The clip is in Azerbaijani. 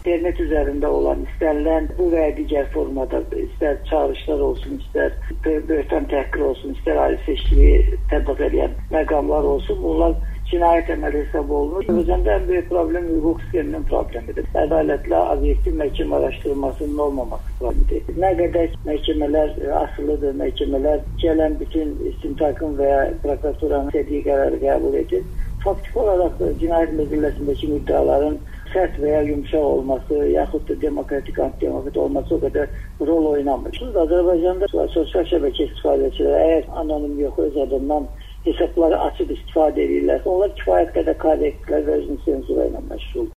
internet üzərində olan istənilən bu və ya digər formada istər çağırışlar olsun, istər böhtan təhqir olsun, istər ali seçkiliyi təbliğ edən məqamlar olsun, bunlar cinayət əməli hesab olunur. Özəndə ən böyük problem hüquq sisteminin problemidir. Ədalətlə obyektiv məhkəmə araşdırılmasının olmaması problemidir. Nə qədər məhkəmələr asılıdır, məhkəmələr gələn bütün istintaqın və ya prokuraturanın istədiyi qərarı qəbul edir. Faktiki olaraq cinayət məcəlləsindəki müddaların sərt və ya yumuşaq olması, yaxud da demokratik, antidemokratik olması o qədər rol oynamır. Şimdi Azərbaycanda sosial şəbəkə istifadəçiləri əgər anonim yox, öz adından hesabları açıb istifadə edirlər. Onlar kifayət qədər korrektlər və özünü senzura ilə məşğul.